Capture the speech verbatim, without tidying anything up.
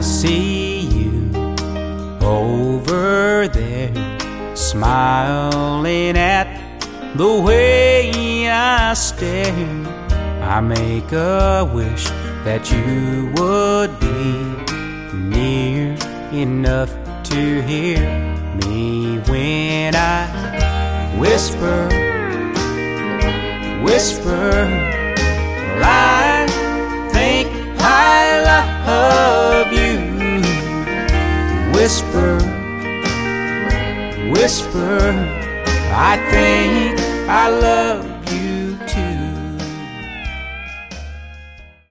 see you over there, smiling at the way I stare. I make a wish that you would be near enough to hear me when I whisper, whisper. Well, I think I love you. Whisper, whisper. I think I love